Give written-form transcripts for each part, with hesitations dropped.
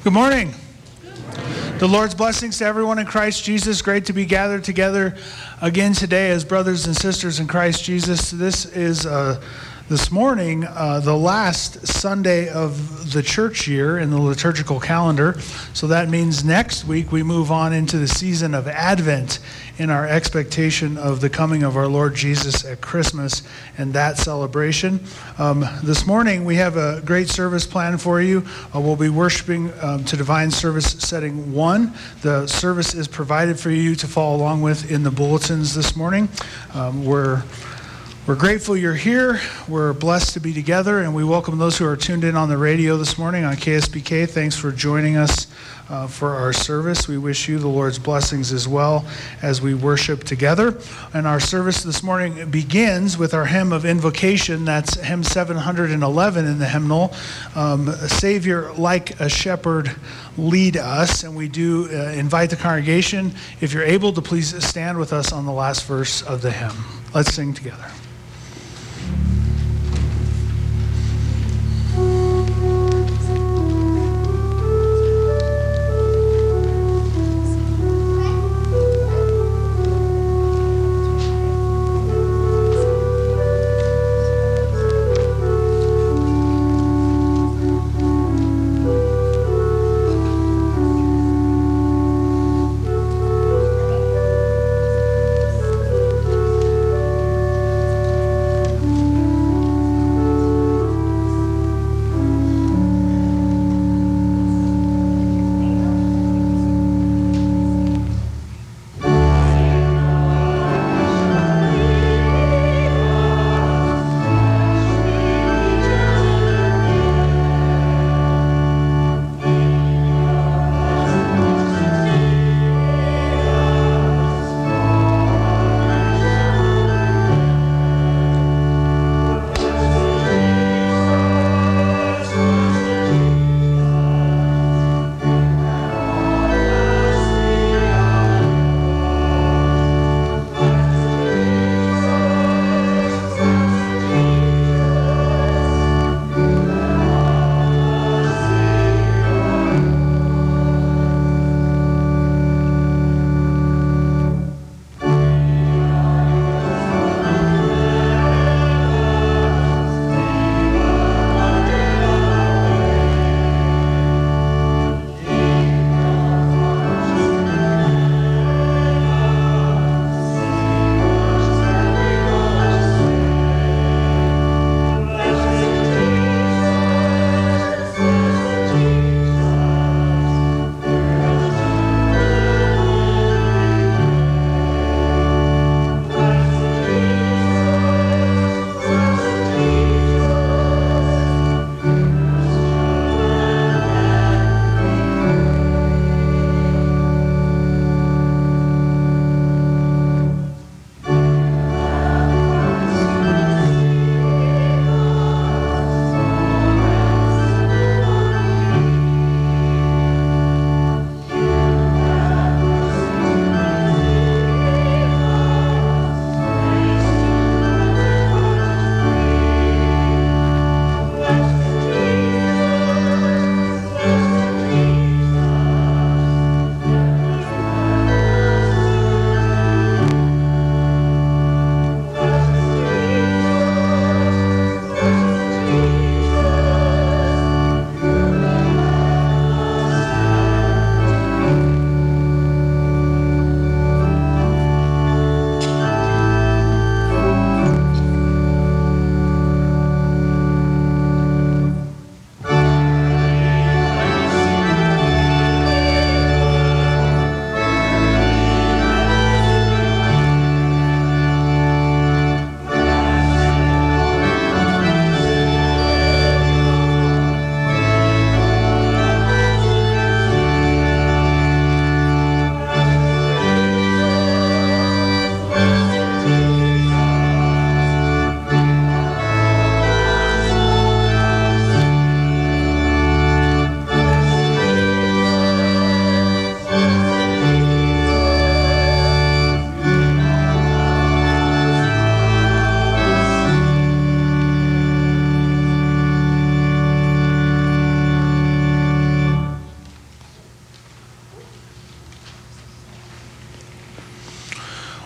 Good morning. The Lord's blessings to everyone in Christ Jesus. Great to be gathered together again today as brothers and sisters in Christ Jesus. This is this morning the last Sunday of the church year in the liturgical calendar. So that means next week we move on into the season of Advent in our expectation of the coming of our Lord Jesus at Christmas and that celebration. This morning we have a great service planned for you. We'll be worshiping to Divine Service Setting 1. The service is provided for you to follow along with in the bulletins this morning. We're grateful you're here. We're blessed to be together, and we welcome those who are tuned in on the radio this morning on KSBK. Thanks for joining us for our service. We wish you the Lord's blessings as well as we worship together. And our service this morning begins with our hymn of invocation. That's hymn 711 in the hymnal. Savior, like a shepherd, lead us. And we do invite the congregation, if you're able, to please stand with us on the last verse of the hymn. Let's sing together.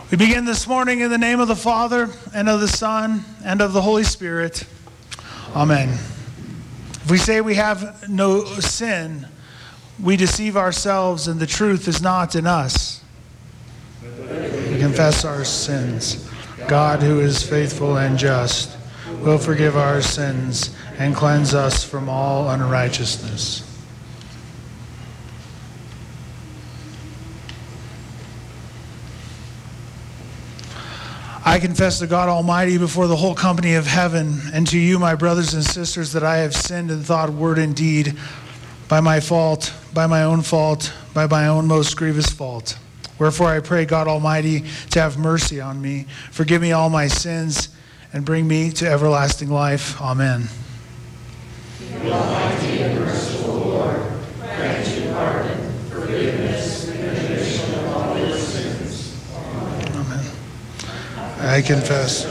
We begin this morning in the name of the Father, and of the Son, and of the Holy Spirit. Amen. If we say we have no sin, we deceive ourselves, and the truth is not in us. We confess our sins. God, who is faithful and just, will forgive our sins and cleanse us from all unrighteousness. I confess to God Almighty before the whole company of heaven and to you, my brothers and sisters, that I have sinned in thought, word, and deed, by my fault, by my own fault, by my own most grievous fault. Wherefore I pray God Almighty to have mercy on me, forgive me all my sins, and bring me to everlasting life. Amen. The Almighty and merciful Lord, grant you pardon, forgiveness, and remission of all your sins. Amen. I confess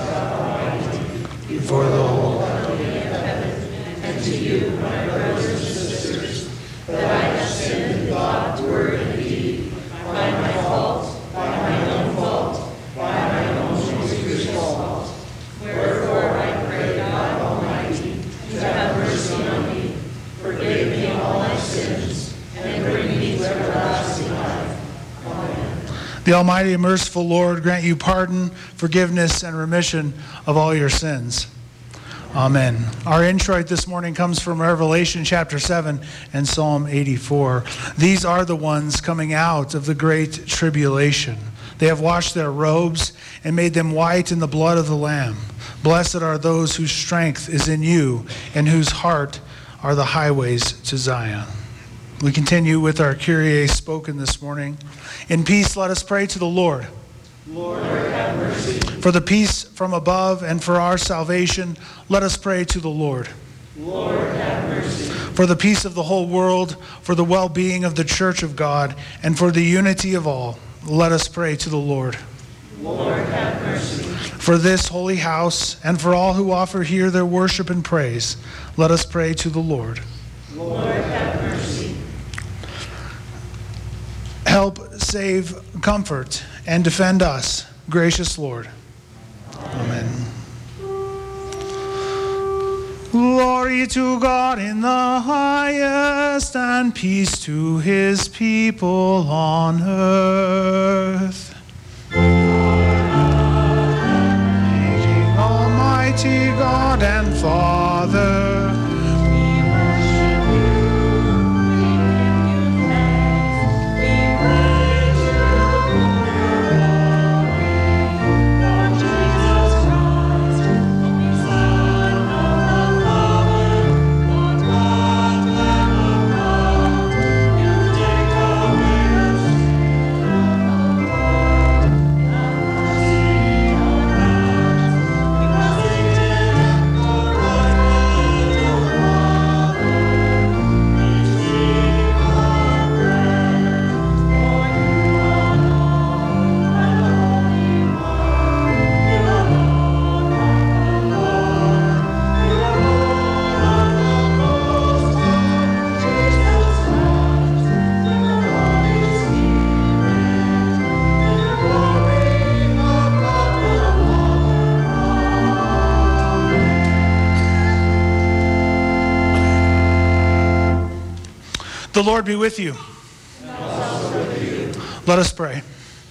before the whole company of heaven and to you, my brothers and sisters, that I have sinned in thought, word, and deed, by my fault, by my own fault, by my own most grievous fault. Wherefore I pray God Almighty to have mercy on me, forgive me all my sins, and bring me to everlasting life. Amen. The Almighty and merciful Lord grant you pardon, forgiveness, and remission of all your sins. Amen. Our introit this morning comes from Revelation chapter 7 and Psalm 84. These are the ones coming out of the great tribulation. They have washed their robes and made them white in the blood of the Lamb. Blessed are those whose strength is in you and whose heart are the highways to Zion. We continue with our Kyrie spoken this morning. In peace, let us pray to the Lord. Lord, have mercy. For the peace from above and for our salvation, let us pray to the Lord. Lord, have mercy. For the peace of the whole world, for the well-being of the church of God, and for the unity of all, let us pray to the Lord. Lord, have mercy. For this holy house, and for all who offer here their worship and praise, let us pray to the Lord. Lord, have mercy. Help, save, comfort, and defend us, gracious Lord. Amen. Glory to God in the highest, and peace to his people on earth. Almighty God and Father, the Lord be with you. And also with you. Let us pray.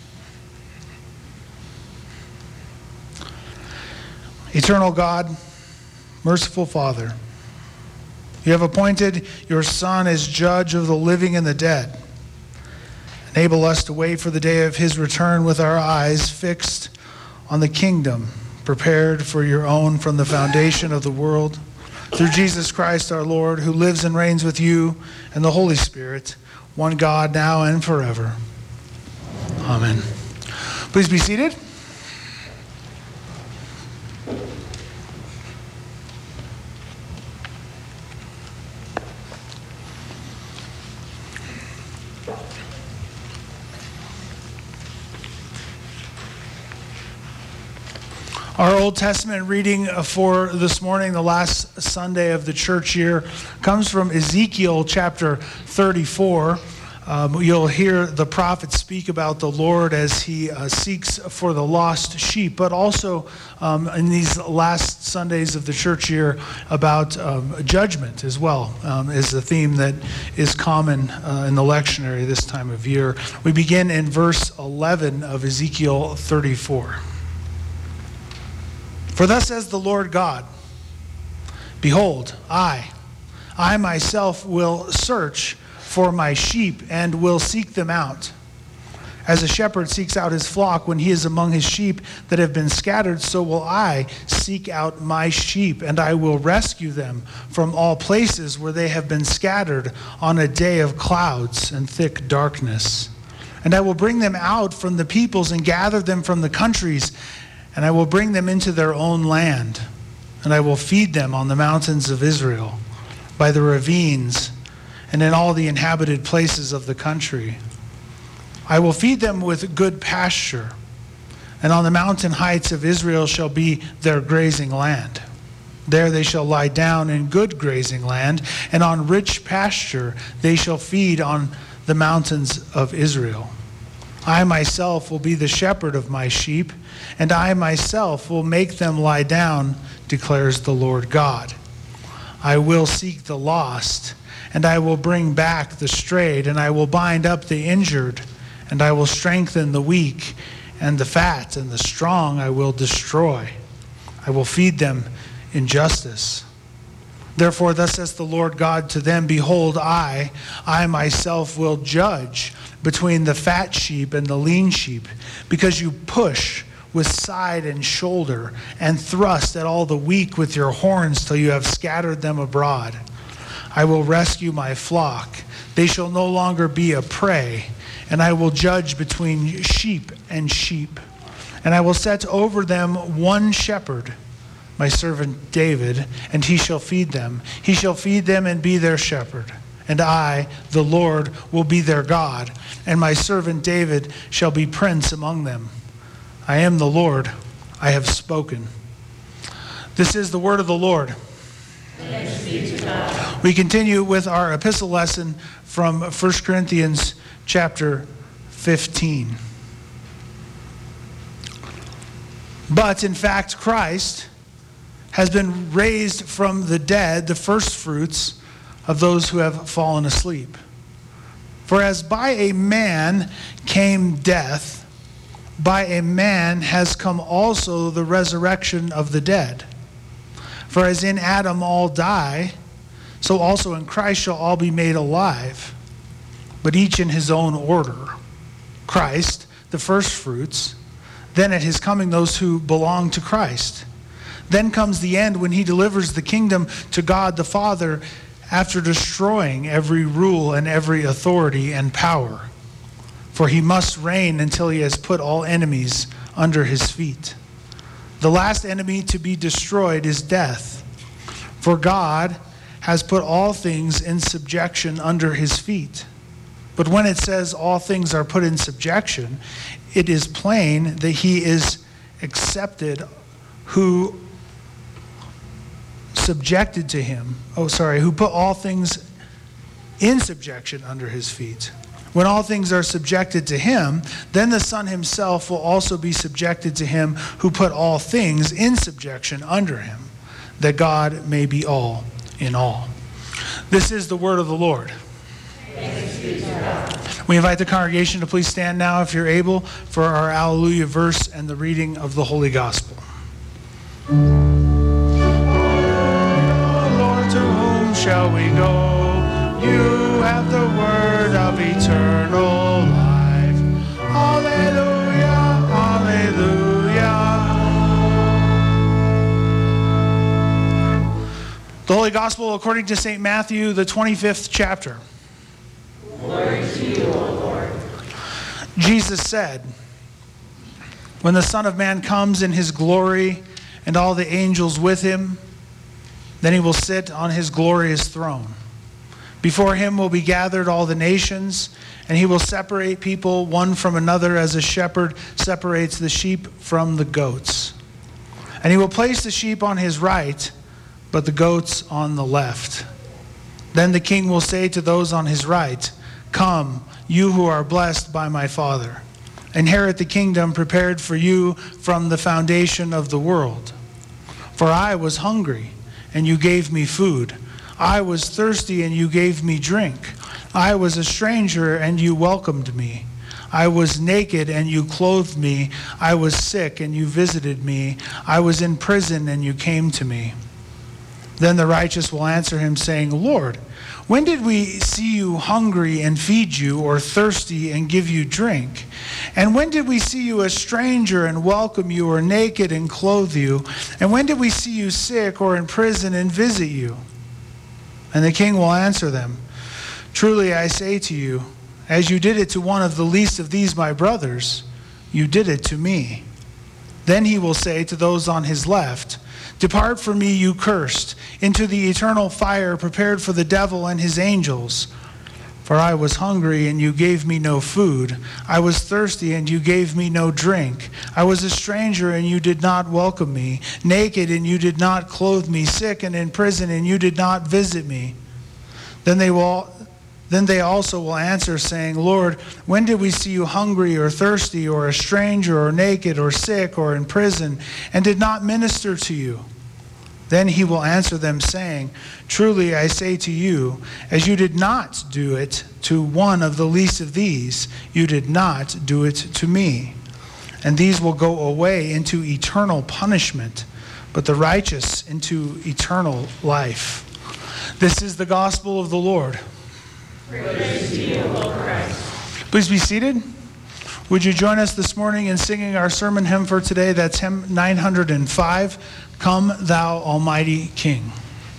Eternal God, merciful Father, you have appointed your Son as judge of the living and the dead. Enable us to wait for the day of his return with our eyes fixed on the kingdom prepared for your own from the foundation of the world. Through Jesus Christ our Lord, who lives and reigns with you and the Holy Spirit, one God, now and forever. Amen. Please be seated. Our Old Testament reading for this morning, the last Sunday of the church year, comes from Ezekiel chapter 34. You'll hear the prophet speak about the Lord as he seeks for the lost sheep, but also in these last Sundays of the church year about judgment as well is the theme that is common in the lectionary this time of year. We begin in verse 11 of Ezekiel 34. For thus says the Lord God, behold, I myself will search for my sheep and will seek them out. As a shepherd seeks out his flock when he is among his sheep that have been scattered, so will I seek out my sheep, and I will rescue them from all places where they have been scattered on a day of clouds and thick darkness. And I will bring them out from the peoples and gather them from the countries, and I will bring them into their own land. And I will feed them on the mountains of Israel, by the ravines, and in all the inhabited places of the country. I will feed them with good pasture, and on the mountain heights of Israel shall be their grazing land. There they shall lie down in good grazing land, and on rich pasture they shall feed on the mountains of Israel. I myself will be the shepherd of my sheep, and I myself will make them lie down, declares the Lord God. I will seek the lost, and I will bring back the strayed, and I will bind up the injured, and I will strengthen the weak, and the fat and the strong I will destroy. I will feed them in justice. Therefore, thus says the Lord God to them, behold, I myself will judge between the fat sheep and the lean sheep, because you push with side and shoulder, and thrust at all the weak with your horns till you have scattered them abroad. I will rescue my flock. They shall no longer be a prey, and I will judge between sheep and sheep. And I will set over them one shepherd, my servant David, and he shall feed them. He shall feed them and be their shepherd. And I, the Lord, will be their God, and my servant David shall be prince among them. I am the Lord, I have spoken. This is the word of the Lord. Thanks be to God. We continue with our epistle lesson from 1 Corinthians chapter 15. But in fact, Christ has been raised from the dead, the first fruits of those who have fallen asleep. For as by a man came death, by a man has come also the resurrection of the dead. For as in Adam all die, so also in Christ shall all be made alive, but each in his own order. Christ, the first fruits, then at his coming those who belong to Christ. Then comes the end when he delivers the kingdom to God the Father after destroying every rule and every authority and power. For he must reign until he has put all enemies under his feet. The last enemy to be destroyed is death. For God has put all things in subjection under his feet. But when it says all things are put in subjection, it is plain that he is accepted who subjected to him. Who put all things in subjection under his feet. When all things are subjected to him, then the Son himself will also be subjected to him who put all things in subjection under him, that God may be all in all. This is the word of the Lord. Thanks be to God. We invite the congregation to please stand now, if you're able, for our Alleluia verse and the reading of the Holy Gospel. Lord, to whom shall we go? You have the word of eternal life. Alleluia, alleluia. The Holy Gospel according to St. Matthew, the 25th chapter. Glory to you, O Lord. Jesus said, when the Son of Man comes in his glory and all the angels with him, then he will sit on his glorious throne. Before him will be gathered all the nations, and he will separate people one from another as a shepherd separates the sheep from the goats. And he will place the sheep on his right, but the goats on the left. Then the king will say to those on his right, Come, you who are blessed by my Father. Inherit the kingdom prepared for you from the foundation of the world. For I was hungry, and you gave me food. I was thirsty, and you gave me drink. I was a stranger, and you welcomed me. I was naked, and you clothed me. I was sick, and you visited me. I was in prison, and you came to me. Then the righteous will answer him, saying, Lord, when did we see you hungry and feed you, or thirsty and give you drink? And when did we see you a stranger and welcome you, or naked and clothe you? And when did we see you sick or in prison and visit you? And the king will answer them, Truly I say to you, as you did it to one of the least of these my brothers, you did it to me. Then he will say to those on his left, Depart from me, you cursed, into the eternal fire prepared for the devil and his angels. For I was hungry, and you gave me no food. I was thirsty, and you gave me no drink. I was a stranger, and you did not welcome me. Naked, and you did not clothe me. Sick and in prison, and you did not visit me. Then they also will answer, saying, Lord, when did we see you hungry or thirsty or a stranger or naked or sick or in prison and did not minister to you? Then he will answer them, saying, Truly I say to you, as you did not do it to one of the least of these, you did not do it to me. And these will go away into eternal punishment, but the righteous into eternal life. This is the gospel of the Lord. Praise to you, O Christ. Please be seated. Would you join us this morning in singing our sermon hymn for today? That's hymn 905, Come Thou Almighty King.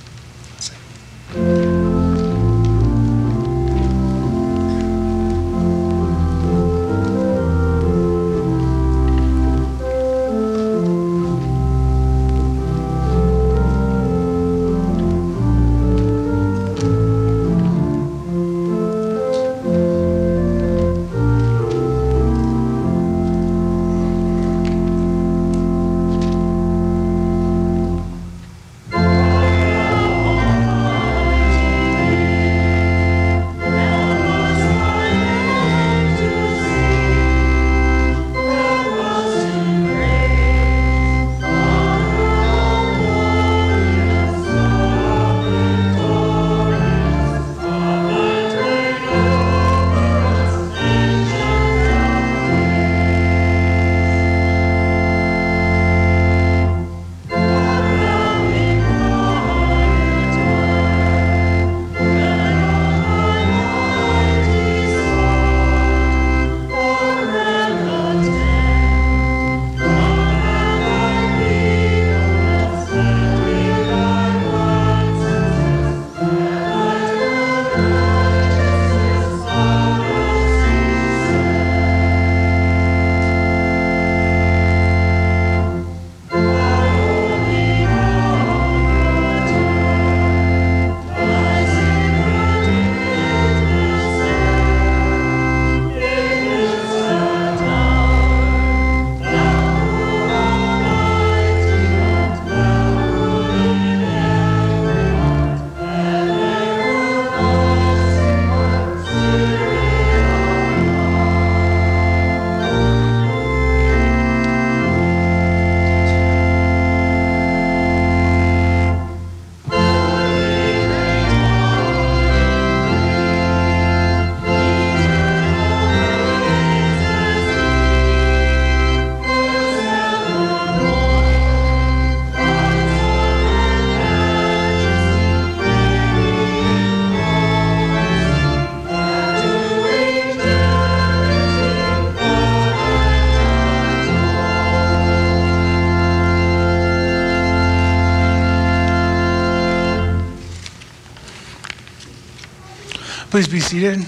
Please be seated.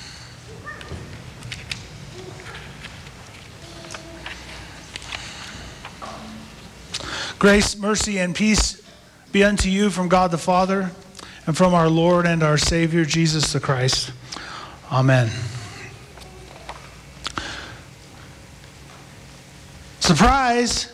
Grace, mercy, and peace be unto you from God the Father and from our Lord and our Savior, Jesus the Christ. Amen. Surprise!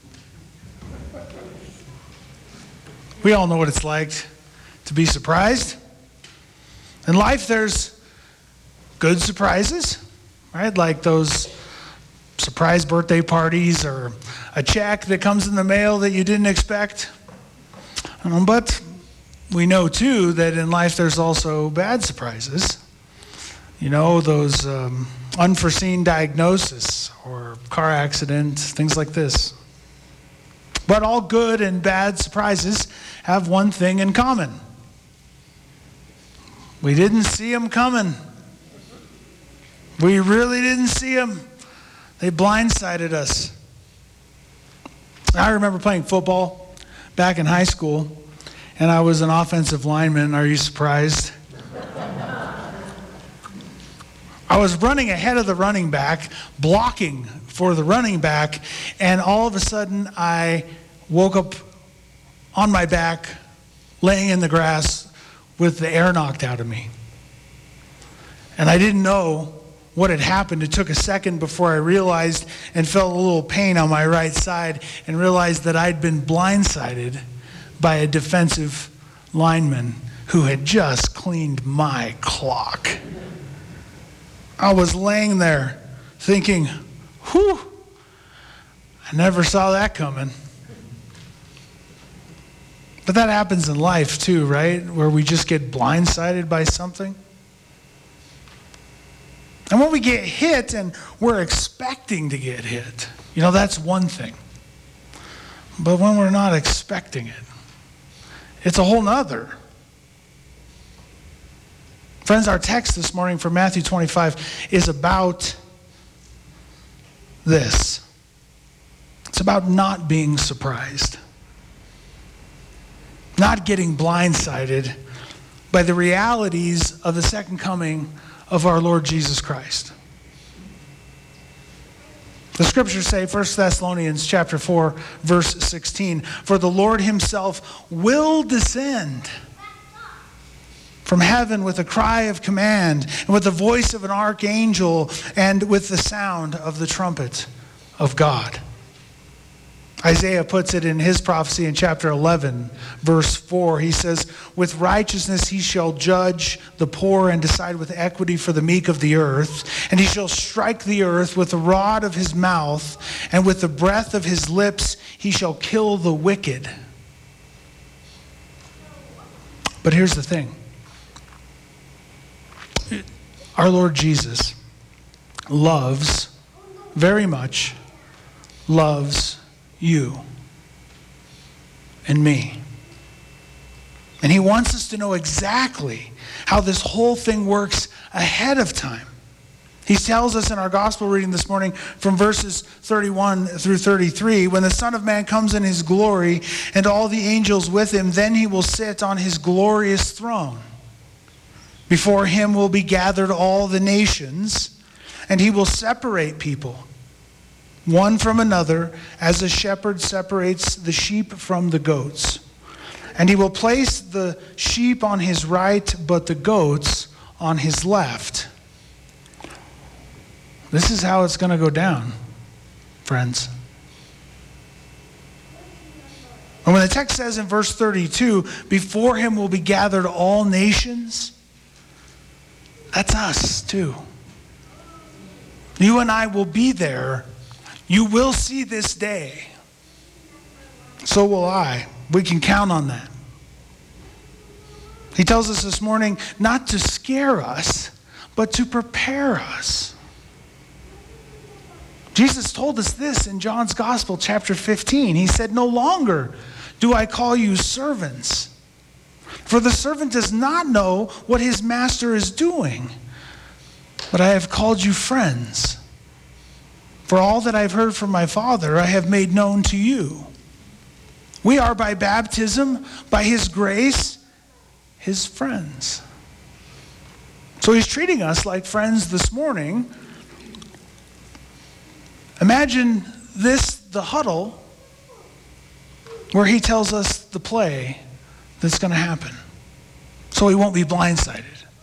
We all know what it's like to be surprised. In life, there's good surprises, right? Like those surprise birthday parties or a check that comes in the mail that you didn't expect. But we know, too, that in life there's also bad surprises. You know, those unforeseen diagnosis or car accident, things like this. But all good and bad surprises have one thing in common. We didn't see them coming. We really didn't see them. They blindsided us. I remember playing football back in high school, and I was an offensive lineman. Are you surprised? I was running ahead of the running back, blocking for the running back, and all of a sudden I woke up on my back, laying in the grass with the air knocked out of me. And I didn't know what had happened. It took a second before I realized and felt a little pain on my right side and realized that I'd been blindsided by a defensive lineman who had just cleaned my clock. I was laying there thinking, whew, I never saw that coming. But that happens in life too, right? Where we just get blindsided by something. And when we get hit and we're expecting to get hit, you know, that's one thing. But when we're not expecting it, it's a whole nother. Friends, our text this morning from Matthew 25 is about this. It's about not being surprised. Not getting blindsided by the realities of the second coming of our Lord Jesus Christ. The scriptures say, 1 Thessalonians chapter 4, verse 16, "For the Lord himself will descend from heaven with a cry of command, and with the voice of an archangel, and with the sound of the trumpet of God." Isaiah puts it in his prophecy in chapter 11, verse 4. He says, "With righteousness he shall judge the poor and decide with equity for the meek of the earth. And he shall strike the earth with the rod of his mouth, and with the breath of his lips he shall kill the wicked." But here's the thing. Our Lord Jesus loves, very much loves you and me. And he wants us to know exactly how this whole thing works ahead of time. He tells us in our gospel reading this morning from verses 31 through 33, "When the Son of Man comes in his glory and all the angels with him, then he will sit on his glorious throne. Before him will be gathered all the nations, and he will separate people, one from another, as a shepherd separates the sheep from the goats. And he will place the sheep on his right, but the goats on his left." This is how it's going to go down, friends. And when the text says in verse 32, "Before him will be gathered all nations," that's us too. You and I will be there. You will see this day. So will I. We can count on that. He tells us this morning not to scare us, but to prepare us. Jesus told us this in John's Gospel, chapter 15. He said, "No longer do I call you servants, for the servant does not know what his master is doing, but I have called you friends. For all that I've heard from my Father, I have made known to you." We are by baptism, by his grace, his friends. So he's treating us like friends this morning. Imagine this, the huddle, where he tells us the play that's going to happen, so we won't be blindsided.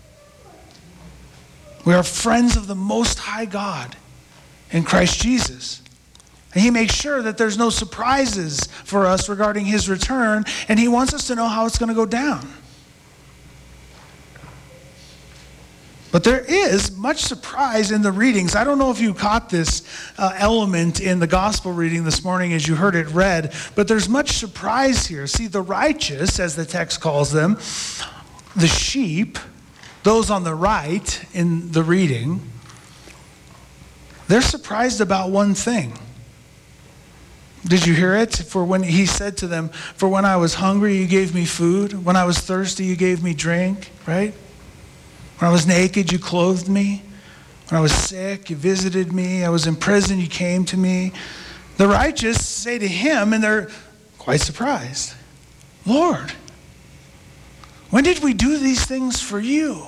We are friends of the Most High God in Christ Jesus. And he makes sure that there's no surprises for us regarding his return, and he wants us to know how it's going to go down. But there is much surprise in the readings. I don't know if you caught this element in the gospel reading this morning as you heard it read, but there's much surprise here. See, the righteous, as the text calls them, the sheep, those on the right in the reading, they're surprised about one thing. Did you hear it? For when he said to them, "For when I was hungry, you gave me food. When I was thirsty, you gave me drink," right? When I was naked, you clothed me. When I was sick, you visited me. I was in prison, you came to me. The righteous say to him, and they're quite surprised, "Lord, when did we do these things for you?"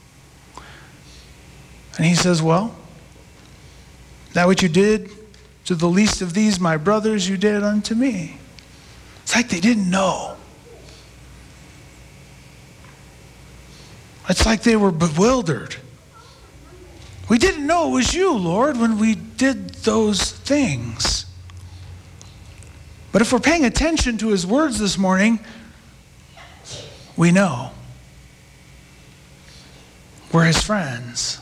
And he says, "Well, that what you did to the least of these, my brothers, you did unto me." It's like they didn't know. It's like they were bewildered. We didn't know it was you, Lord, when we did those things. But if we're paying attention to his words this morning, we know. We're his friends.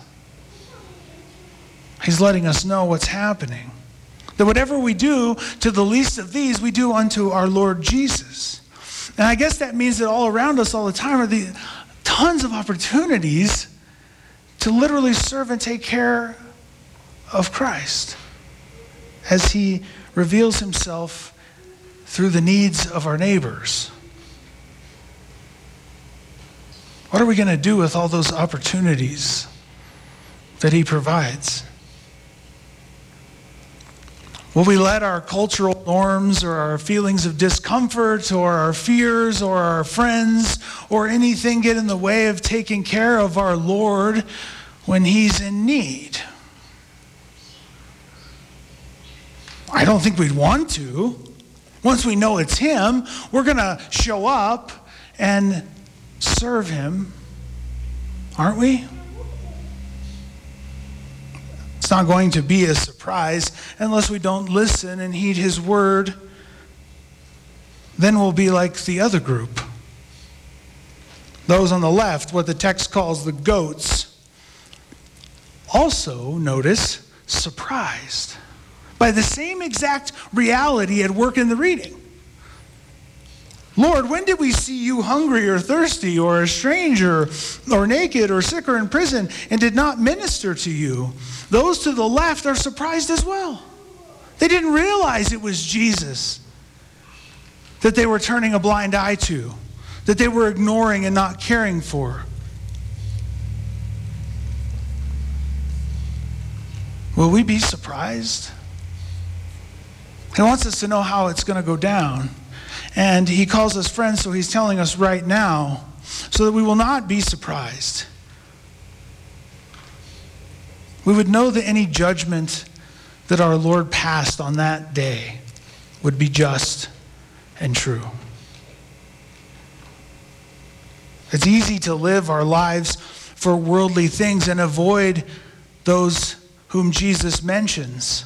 He's letting us know what's happening. That whatever we do to the least of these, we do unto our Lord Jesus. And I guess that means that all around us all the time are the tons of opportunities to literally serve and take care of Christ as he reveals himself through the needs of our neighbors. What are we going to do with all those opportunities that he provides? Will we let our cultural norms or our feelings of discomfort or our fears or our friends or anything get in the way of taking care of our Lord when he's in need? I don't think we'd want to. Once we know it's him, we're going to show up and serve him, aren't we? It's not going to be a surprise unless we don't listen and heed his word. Then we'll be like the other group. Those on the left, what the text calls the goats, also, notice, surprised by the same exact reality at work in the reading. "Lord, when did we see you hungry or thirsty or a stranger or naked or sick or in prison and did not minister to you?" Those to the left are surprised as well. They didn't realize it was Jesus that they were turning a blind eye to, that they were ignoring and not caring for. Will we be surprised? He wants us to know how it's going to go down. And he calls us friends, so he's telling us right now so that we will not be surprised. We would know that any judgment that our Lord passed on that day would be just and true. It's easy to live our lives for worldly things and avoid those whom Jesus mentions.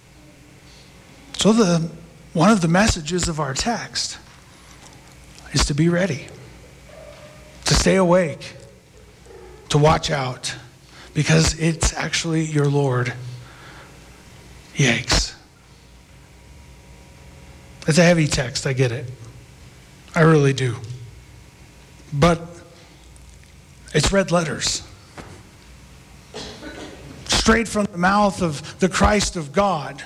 So one of the messages of our text is to be ready, to stay awake, to watch out, because it's actually your Lord. Yikes. It's a heavy text, I get it. I really do. But it's red letters. Straight from the mouth of the Christ of God.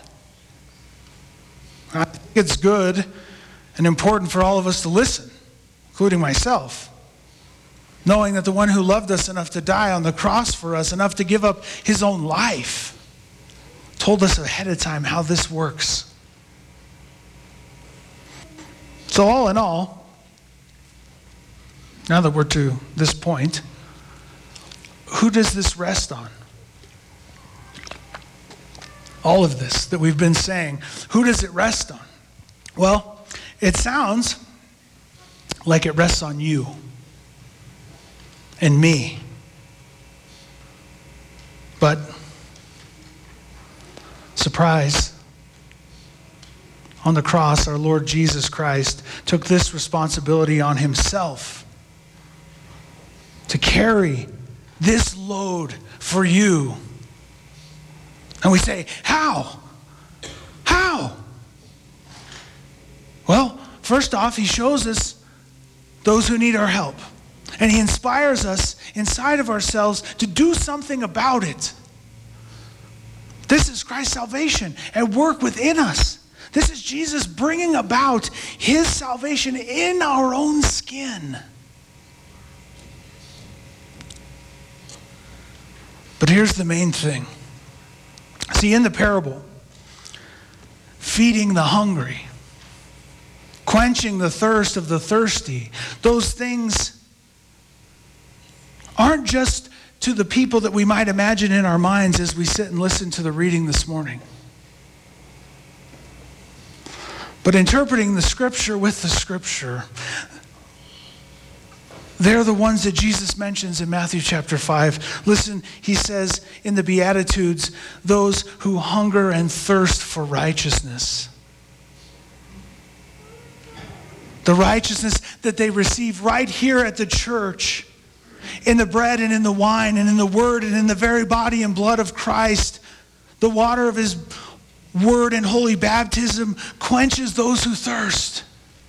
I think it's good and important for all of us to listen, including myself, knowing that the one who loved us enough to die on the cross for us, enough to give up his own life, told us ahead of time how this works. So all in all, now that we're to this point, who does this rest on? All of this that we've been saying, who does it rest on? Well, it sounds like it rests on you and me. But, surprise, on the cross, our Lord Jesus Christ took this responsibility on himself to carry this load for you. And we say, how? How? Well, first off, he shows us those who need our help. And he inspires us inside of ourselves to do something about it. This is Christ's salvation at work within us. This is Jesus bringing about his salvation in our own skin. But here's the main thing. See, in the parable, feeding the hungry, quenching the thirst of the thirsty, those things aren't just to the people that we might imagine in our minds as we sit and listen to the reading this morning. But interpreting the Scripture with the Scripture, they're the ones that Jesus mentions in Matthew chapter 5. Listen, he says in the Beatitudes, those who hunger and thirst for righteousness. The righteousness that they receive right here at the church, in the bread and in the wine and in the word and in the very body and blood of Christ. The water of his word and holy baptism quenches those who thirst,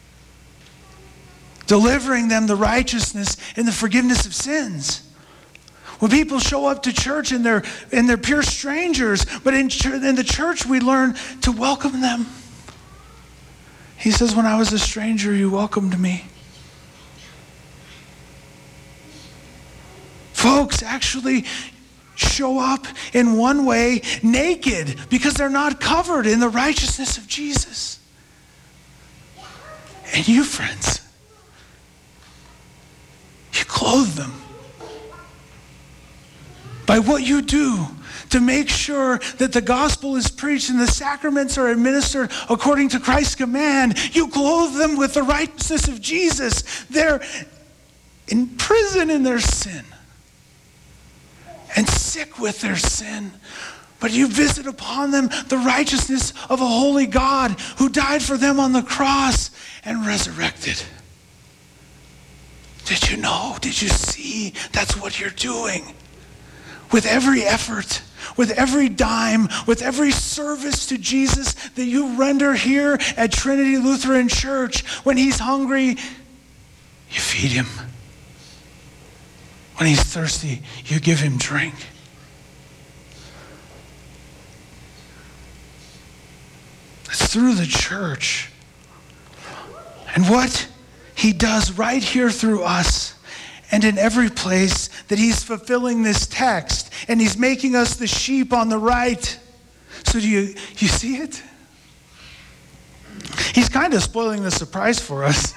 delivering them the righteousness and the forgiveness of sins. When people show up to church and they're pure strangers, but in the church we learn to welcome them. He says, when I was a stranger, you welcomed me. Folks actually show up in one way naked because they're not covered in the righteousness of Jesus. And you, friends, you clothe them by what you do to make sure that the gospel is preached and the sacraments are administered according to Christ's command. You clothe them with the righteousness of Jesus. They're in prison in their sin and sick with their sin. But you visit upon them the righteousness of a holy God who died for them on the cross and resurrected. Did you know? Did you see? That's what you're doing. With every effort, with every dime, with every service to Jesus that you render here at Trinity Lutheran Church, when he's hungry, you feed him. When he's thirsty, you give him drink. It's through the church. And what he does right here through us and in every place that he's fulfilling this text, and he's making us the sheep on the right. So do you see it? He's kind of spoiling the surprise for us.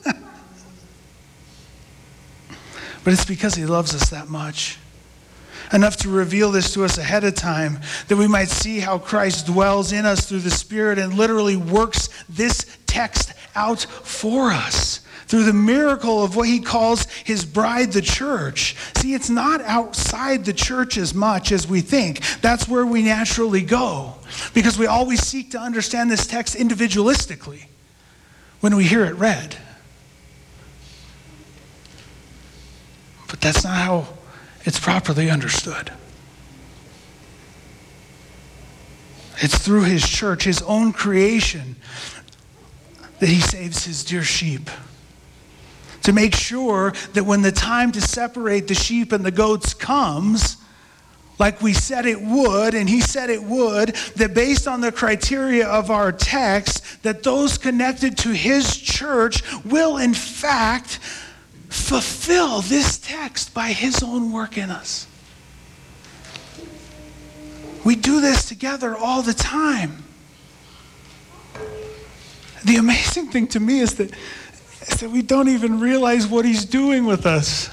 But it's because he loves us that much. Enough to reveal this to us ahead of time, that we might see how Christ dwells in us through the Spirit and literally works this text out for us through the miracle of what he calls his bride, the church. See, it's not outside the church as much as we think. That's where we naturally go, because we always seek to understand this text individualistically when we hear it read. But that's not how it's properly understood. It's through his church, his own creation, that he saves his dear sheep. To make sure that when the time to separate the sheep and the goats comes, like we said it would, and he said it would, that based on the criteria of our text, that those connected to his church will in fact fulfill this text by his own work in us. We do this together all the time. The amazing thing to me is that we don't even realize what he's doing with us.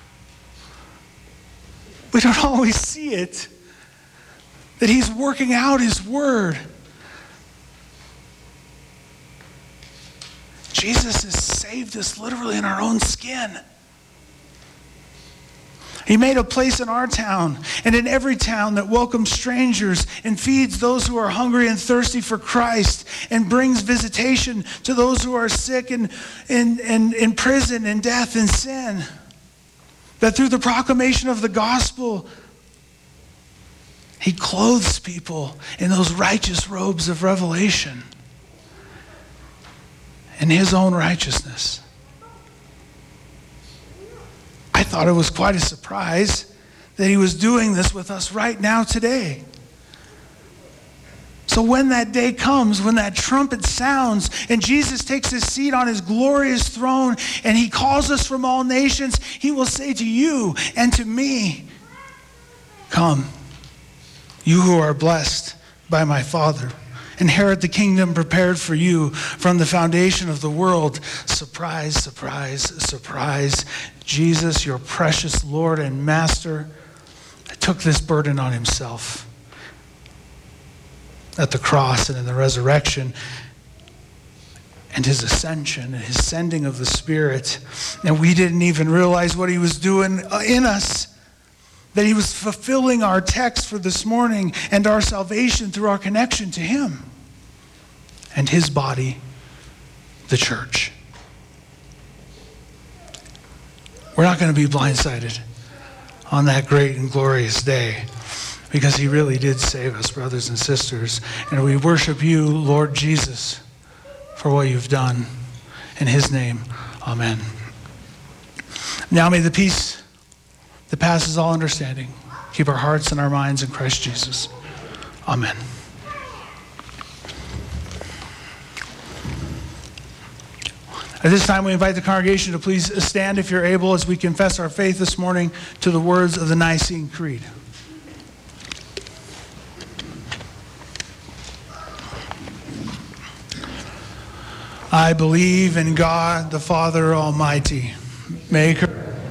We don't always see it, that he's working out his word. Jesus has saved us literally in our own skin. He made a place in our town and in every town that welcomes strangers and feeds those who are hungry and thirsty for Christ and brings visitation to those who are sick and in prison and death and sin. That through the proclamation of the gospel, he clothes people in those righteous robes of revelation, in his own righteousness. I thought it was quite a surprise that he was doing this with us right now today. So when that day comes, when that trumpet sounds and Jesus takes his seat on his glorious throne and he calls us from all nations, he will say to you and to me, "Come, you who are blessed by my Father. Inherit the kingdom prepared for you from the foundation of the world." Surprise, surprise, surprise. Jesus, your precious Lord and Master, took this burden on himself at the cross and in the resurrection and his ascension and his sending of the Spirit. And we didn't even realize what he was doing in us, that he was fulfilling our text for this morning and our salvation through our connection to him and his body, the church. We're not going to be blindsided on that great and glorious day, because he really did save us, brothers and sisters. And we worship you, Lord Jesus, for what you've done. In his name, amen. Now may the peace that passes all understanding keep our hearts and our minds in Christ Jesus. Amen. At this time, we invite the congregation to please stand if you're able as we confess our faith this morning to the words of the Nicene Creed. I believe in God, the Father Almighty, maker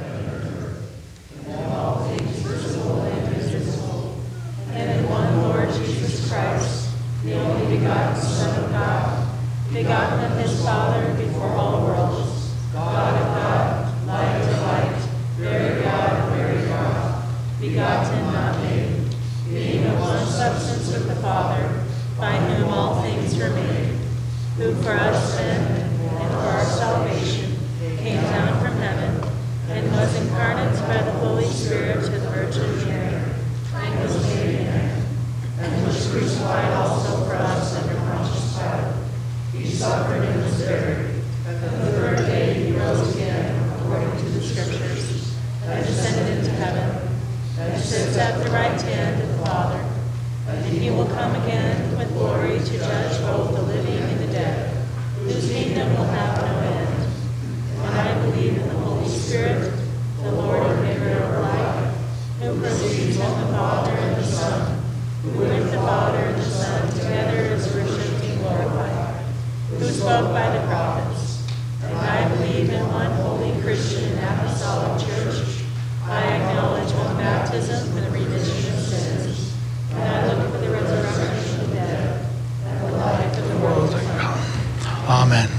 of all things visible and invisible, and in one Lord Jesus Christ, the only begotten Son of God, begotten of his Father before all worlds, God of God, light of light, very God, begotten, not made, being of one substance with the Father, by whom all things were made, who for us sin and for our salvation came down from heaven, and was incarnate by the Holy Spirit of the Virgin Mary, and was made man, and was crucified also for us under Pontius Pilate. He suffered and was buried, but the third day he rose again, according to the Scriptures, and descended into heaven, and sits at the right hand of the Father. And he will come again with glory to judge both the living and the dead, whose kingdom will have no end. And I believe in the Holy Spirit, the Lord and giver of life, who proceeds from the Father and the Son, who with the Father and the Son together is worshipped and glorified, who spoke by the prophets. And I believe in one holy Christian and apostolic church. I acknowledge one baptism for the remission of sins. And I look for the resurrection of the dead and the life of the world to come. Amen.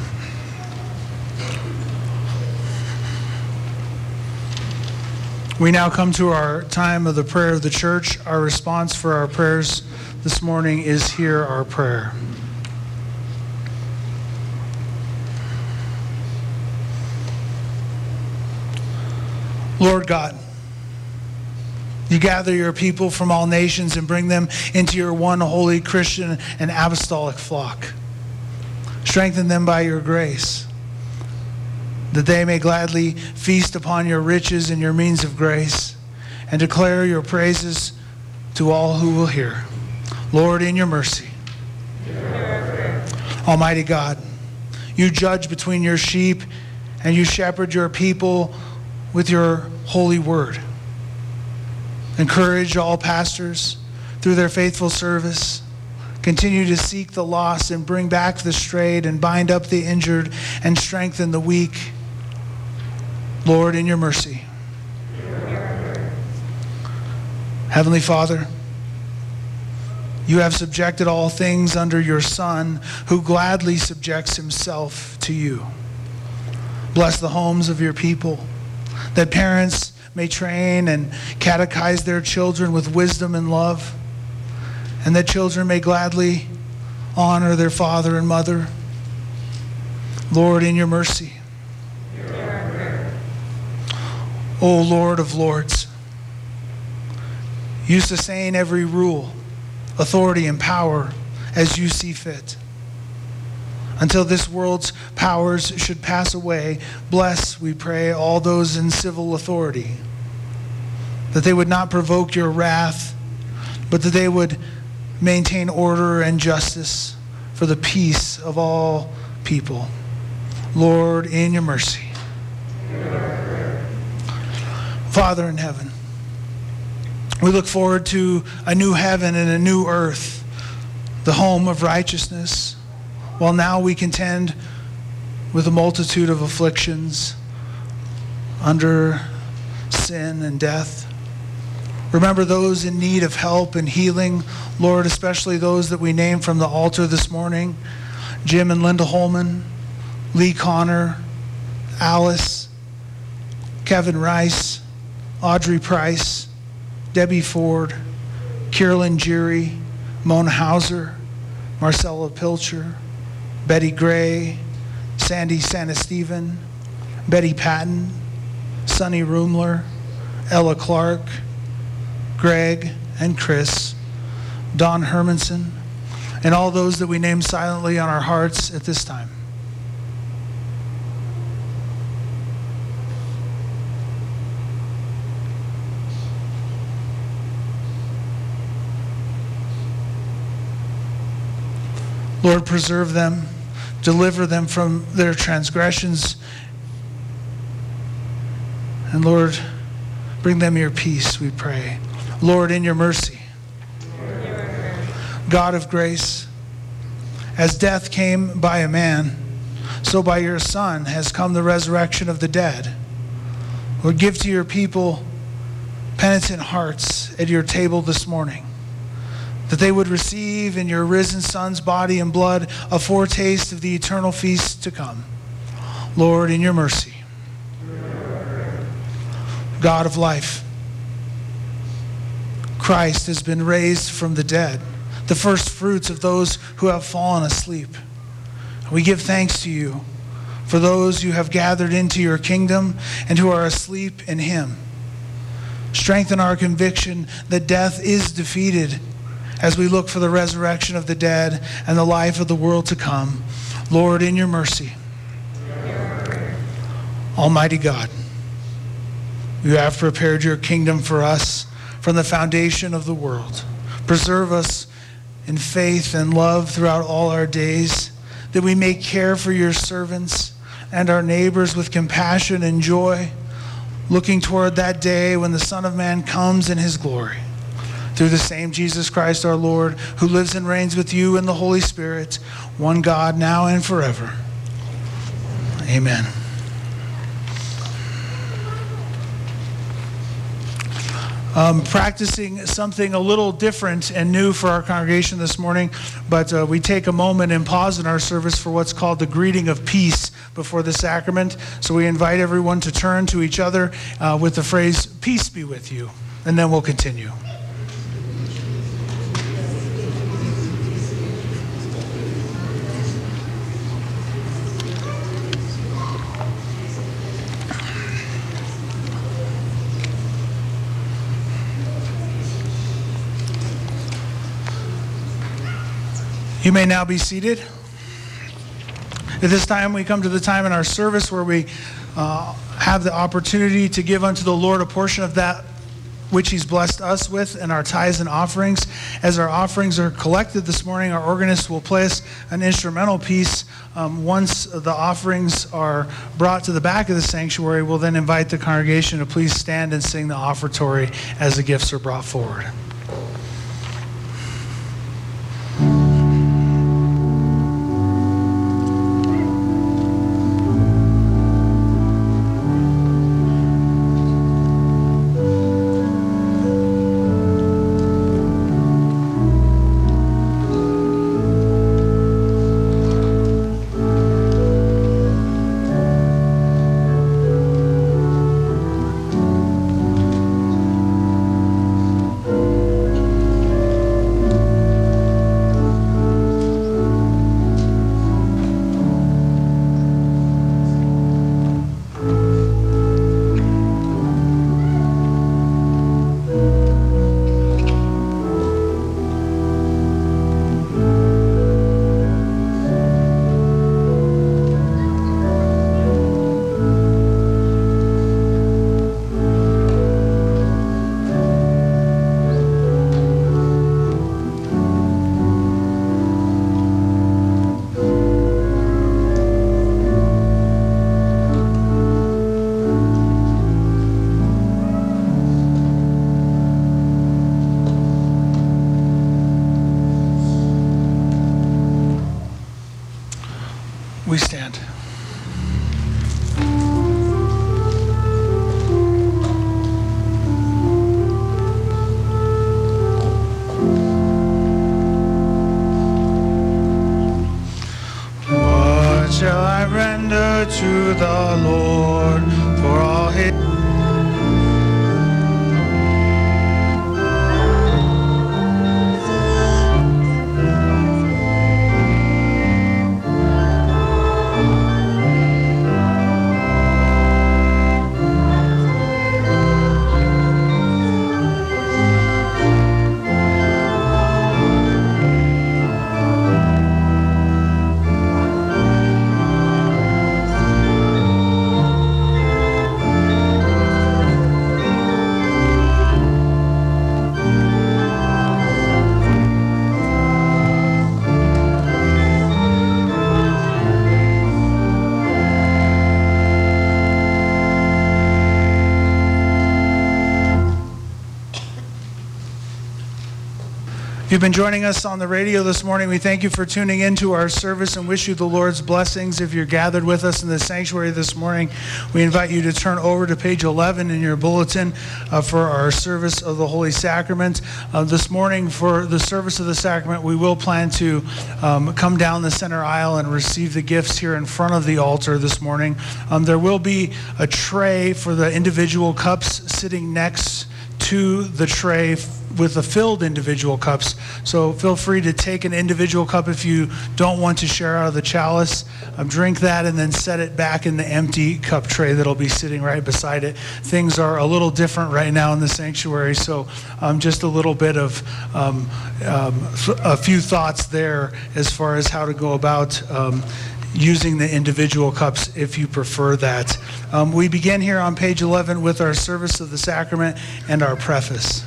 We now come to our time of the prayer of the church. Our response for our prayers this morning is "Hear our prayer." Lord God, you gather your people from all nations and bring them into your one holy Christian and apostolic flock. Strengthen them by your grace, that they may gladly feast upon your riches and your means of grace, and declare your praises to all who will hear. Lord, in your mercy. Almighty God, you judge between your sheep and you shepherd your people with your holy word. Encourage all pastors through their faithful service. Continue to seek the lost and bring back the strayed and bind up the injured and strengthen the weak. Lord, in your mercy. Heavenly Father, you have subjected all things under your Son, who gladly subjects himself to you. Bless the homes of your people, that parents may train and catechize their children with wisdom and love, and that children may gladly honor their father and mother. Lord, in your mercy. O Lord of Lords. You sustain every rule, authority, and power as you see fit. Until this world's powers should pass away, bless, we pray, all those in civil authority, that they would not provoke your wrath, but that they would maintain order and justice for the peace of all people. Lord, in your mercy. Father in heaven, we look forward to a new heaven and a new earth, the home of righteousness, while now we contend with a multitude of afflictions under sin and death. Remember those in need of help and healing, Lord, especially those that we named from the altar this morning: Jim and Linda Holman, Lee Connor, Alice, Kevin Rice, Audrey Price, Debbie Ford, Carolyn Geary, Mona Hauser, Marcella Pilcher, Betty Gray, Sandy Sanesteven, Betty Patton, Sonny Rumler, Ella Clark, Greg and Chris, Don Hermanson, and all those that we name silently on our hearts at this time. Lord, preserve them, deliver them from their transgressions, and Lord, bring them your peace, we pray. Lord, in your mercy. God of grace, as death came by a man, so by your Son has come the resurrection of the dead. Lord, give to your people penitent hearts at your table this morning, that they would receive in your risen Son's body and blood a foretaste of the eternal feast to come. Lord, in your mercy. God of life, Christ has been raised from the dead, the first fruits of those who have fallen asleep. We give thanks to you for those you have gathered into your kingdom and who are asleep in him. Strengthen our conviction that death is defeated as we look for the resurrection of the dead and the life of the world to come. Lord, in your mercy. Almighty God, you have prepared your kingdom for us from the foundation of the world. Preserve us in faith and love throughout all our days, that we may care for your servants and our neighbors with compassion and joy, looking toward that day when the Son of Man comes in his glory. Through the same Jesus Christ our Lord, who lives and reigns with you in the Holy Spirit, one God, now and forever. Amen. Practicing something a little different and new for our congregation this morning, but we take a moment and pause in our service for what's called the greeting of peace before the sacrament. So we invite everyone to turn to each other with the phrase, "Peace be with you," and then we'll continue. You may now be seated. At this time, we come to the time in our service where we have the opportunity to give unto the Lord a portion of that which he's blessed us with in our tithes and offerings. As our offerings are collected this morning, our organist will play us an instrumental piece. Once the offerings are brought to the back of the sanctuary, we'll then invite the congregation to please stand and sing the offertory as the gifts are brought forward. to the Lord, for all his If you've been joining us on the radio this morning, we thank you for tuning into our service and wish you the Lord's blessings. If you're gathered with us in the sanctuary this morning, we invite you to turn over to page 11 in your bulletin for our service of the Holy Sacrament. This morning, for the service of the sacrament, we will plan to come down the center aisle and receive the gifts here in front of the altar this morning. There will be a tray for the individual cups sitting next to the tray with the filled individual cups. So feel free to take an individual cup if you don't want to share out of the chalice. Drink that and then set it back in the empty cup tray that'll be sitting right beside it. Things are a little different right now in the sanctuary, so just a little bit of a few thoughts there as far as how to go about using the individual cups if you prefer that. We begin here on page 11 with our service of the sacrament and our preface.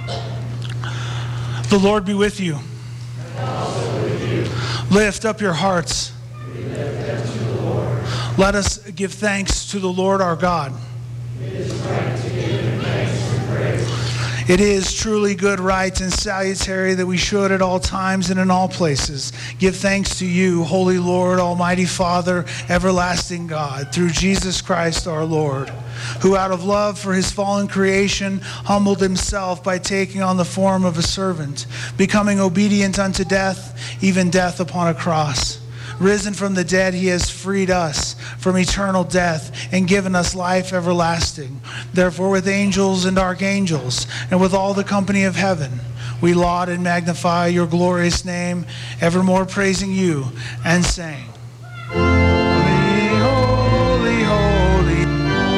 The Lord be with you. And also with you. Lift up your hearts. We lift them to the Lord. Let us give thanks to the Lord our God. It is right to give him thanks and praise. It is truly good, right, and salutary that we should at all times and in all places give thanks to you, Holy Lord, Almighty Father, everlasting God, through Jesus Christ our Lord, who out of love for his fallen creation humbled himself by taking on the form of a servant, becoming obedient unto death, even death upon a cross. Risen from the dead, he has freed us from eternal death and given us life everlasting. Therefore, with angels and archangels and with all the company of heaven, we laud and magnify your glorious name, evermore praising you and saying, Holy, holy, holy.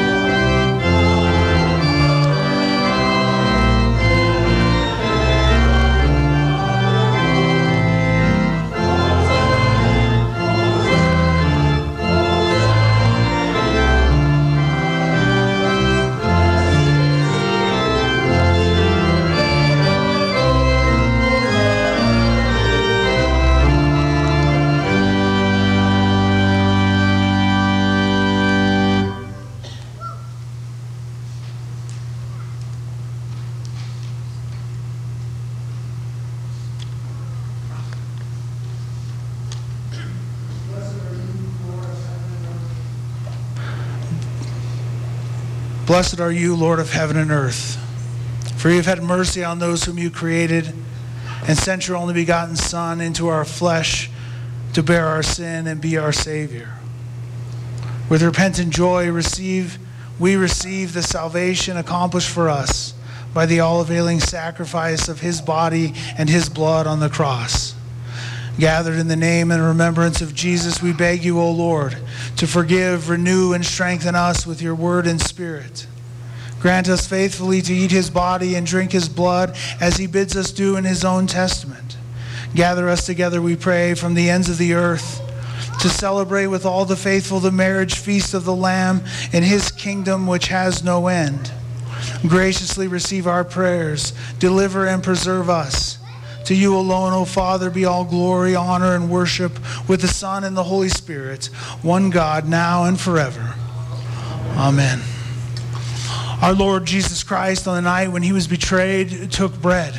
Blessed are you, Lord of heaven and earth, for you have had mercy on those whom you created and sent your only begotten Son into our flesh to bear our sin and be our Savior. With repentant joy we receive the salvation accomplished for us by the all-availing sacrifice of his body and his blood on the cross. Gathered in the name and remembrance of Jesus, we beg you, O Lord, to forgive, renew, and strengthen us with your word and spirit. Grant us faithfully to eat his body and drink his blood as he bids us do in his own testament. Gather us together, we pray, from the ends of the earth to celebrate with all the faithful the marriage feast of the Lamb in his kingdom which has no end. Graciously receive our prayers, deliver and preserve us. To you alone, O Father, be all glory, honor, and worship with the Son and the Holy Spirit, one God, now and forever. Amen. Our Lord Jesus Christ, on the night when he was betrayed, took bread.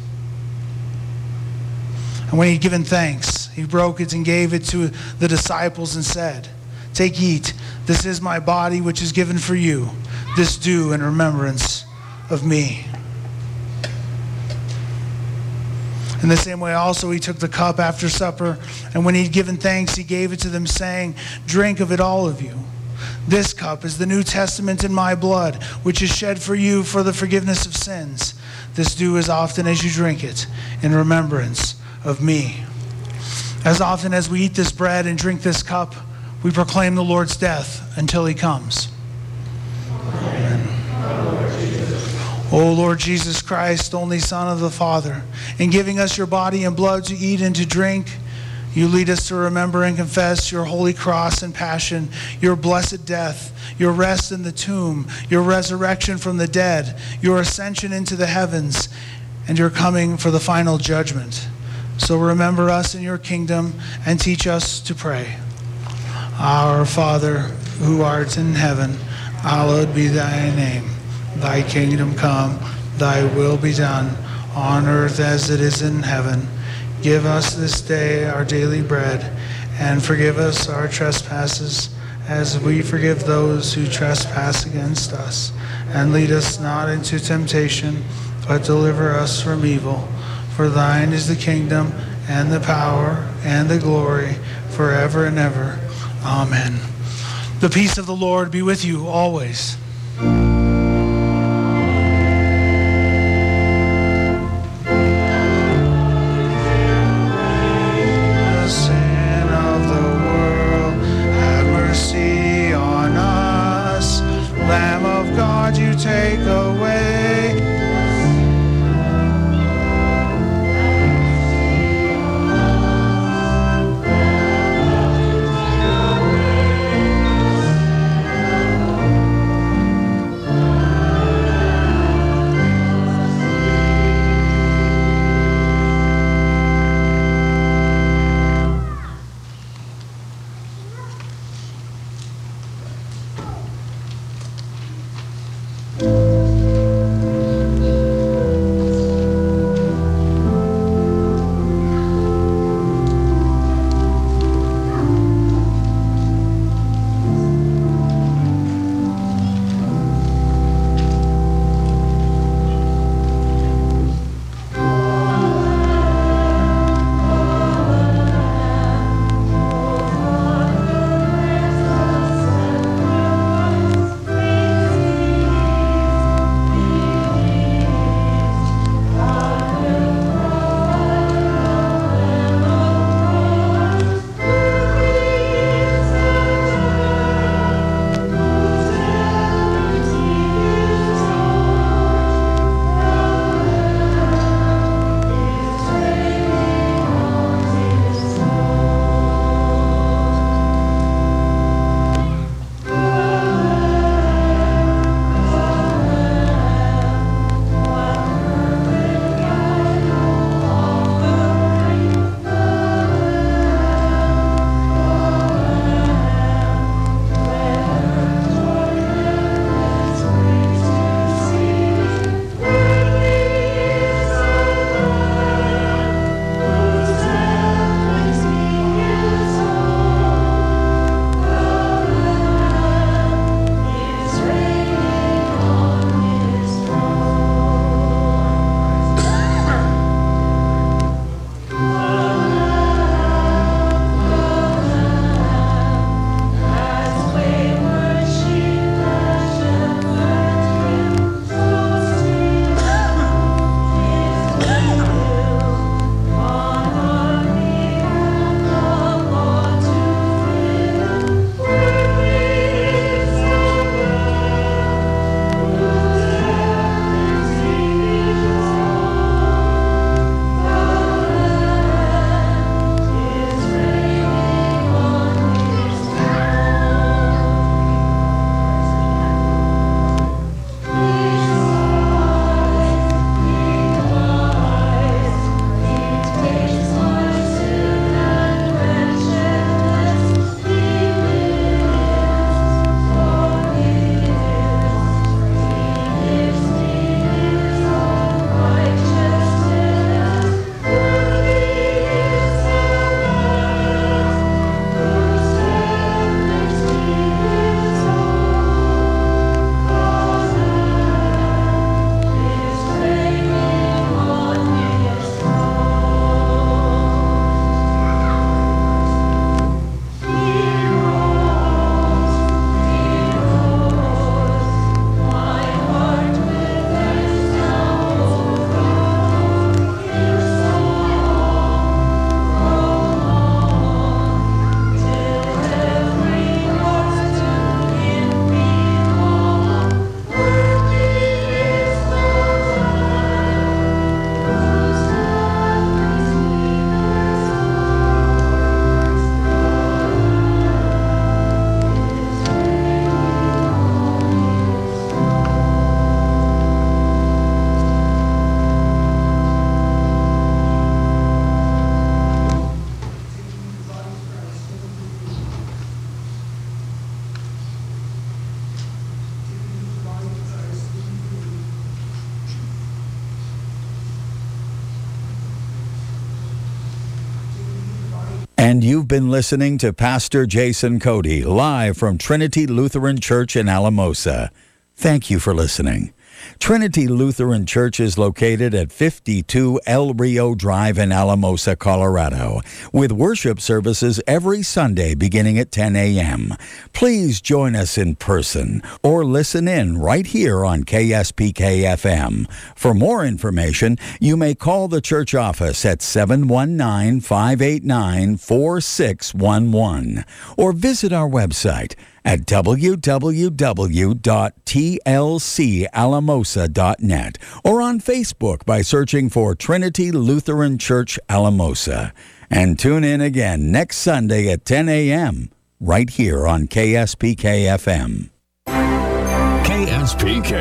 And when he had given thanks, he broke it and gave it to the disciples and said, Take, eat. This is my body, which is given for you. This do in remembrance of me. In the same way also he took the cup after supper, and when he had given thanks, he gave it to them, saying, Drink of it, all of you. This cup is the New Testament in my blood, which is shed for you for the forgiveness of sins. This do as often as you drink it in remembrance of me. As often as we eat this bread and drink this cup, we proclaim the Lord's death until he comes. Amen. O Lord Jesus Christ, only Son of the Father, in giving us your body and blood to eat and to drink, you lead us to remember and confess your holy cross and passion, your blessed death, your rest in the tomb, your resurrection from the dead, your ascension into the heavens, and your coming for the final judgment. So remember us in your kingdom and teach us to pray. Our Father, who art in heaven, hallowed be thy name. Thy kingdom come, thy will be done, on earth as it is in heaven. Give us this day our daily bread, and forgive us our trespasses, as we forgive those who trespass against us. And lead us not into temptation, but deliver us from evil. For thine is the kingdom, and the power, and the glory, forever and ever. Amen. The peace of the Lord be with you always. Take away And you've been listening to Pastor Jason Cody, live from Trinity Lutheran Church in Alamosa. Thank you for listening. Trinity Lutheran Church is located at 52 El Rio Drive in Alamosa, Colorado, with worship services every Sunday beginning at 10 a.m. Please join us in person or listen in right here on KSPK-FM. For more information, you may call the church office at 719-589-4611 or visit our website at www.tlcalamosa.net or on Facebook by searching for Trinity Lutheran Church Alamosa. And tune in again next Sunday at 10 a.m. right here on KSPK-FM. KSPK.